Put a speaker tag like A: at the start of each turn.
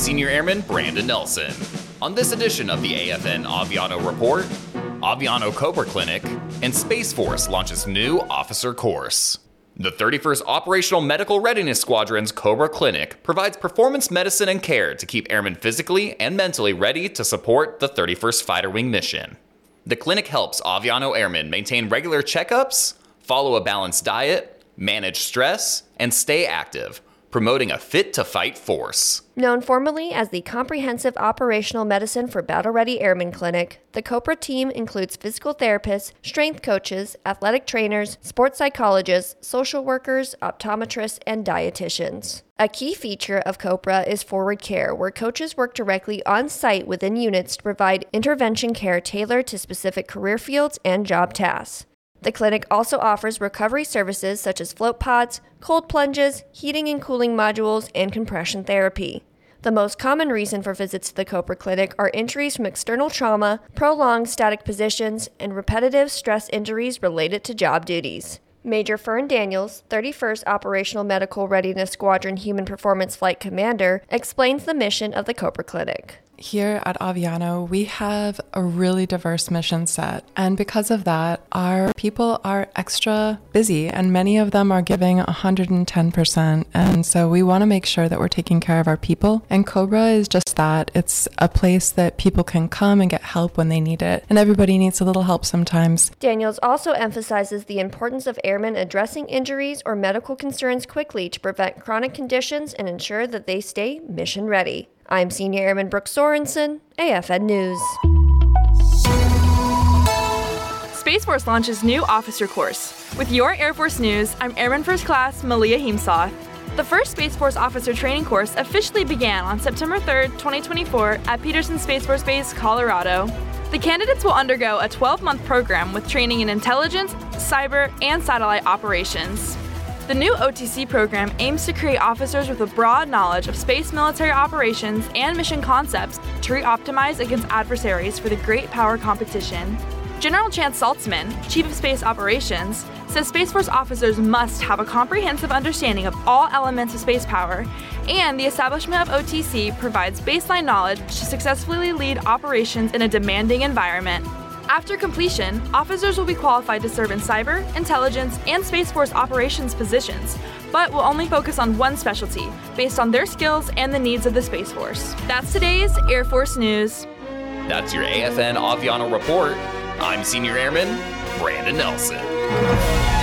A: Senior Airman Brandon Nelson. On this edition of the AFN Aviano Report, Aviano Cobra Clinic, and Space Force launches new officer course. The 31st Operational Medical Readiness Squadron's Cobra Clinic provides performance medicine and care to keep airmen physically and mentally ready to support the 31st Fighter Wing mission. The clinic helps Aviano airmen maintain regular checkups, follow a balanced diet, manage stress, and stay active, promoting a fit-to-fight force.
B: Known formally as the Comprehensive Operational Medicine for Battle-Ready Airmen Clinic, the COPRA team includes physical therapists, strength coaches, athletic trainers, sports psychologists, social workers, optometrists, and dietitians. A key feature of COPRA is forward care, where coaches work directly on-site within units to provide intervention care tailored to specific career fields and job tasks. The clinic also offers recovery services such as float pods, cold plunges, heating and cooling modules, and compression therapy. The most common reason for visits to the COPRA clinic are injuries from external trauma, prolonged static positions, and repetitive stress injuries related to job duties. Major Fern Daniels, 31st Operational Medical Readiness Squadron Human Performance Flight Commander, explains the mission of the COPRA clinic.
C: Here at Aviano, we have a really diverse mission set, and because of that, our people are extra busy, and many of them are giving 110%, and so we want to make sure that we're taking care of our people, and Cobra is just that. It's a place that people can come and get help when they need it, and everybody needs a little help sometimes.
B: Daniels also emphasizes the importance of airmen addressing injuries or medical concerns quickly to prevent chronic conditions and ensure that they stay mission ready. I'm Senior Airman Brooke Sorensen, AFN News.
D: Space Force launches new officer course. With your Air Force news, I'm Airman First Class Malia Heemsoth. The first Space Force officer training course officially began on September 3rd, 2024 at Peterson Space Force Base, Colorado. The candidates will undergo a 12-month program with training in intelligence, cyber, and satellite operations. The new OTC program aims to create officers with a broad knowledge of space military operations and mission concepts to re-optimize against adversaries for the great power competition. General Chance Saltzman, Chief of Space Operations, says Space Force officers must have a comprehensive understanding of all elements of space power, and the establishment of OTC provides baseline knowledge to successfully lead operations in a demanding environment. After completion, officers will be qualified to serve in cyber, intelligence, and Space Force operations positions, but will only focus on one specialty, based on their skills and the needs of the Space Force. That's today's Air Force News.
A: That's your AFN Aviano Report. I'm Senior Airman Brandon Nelson.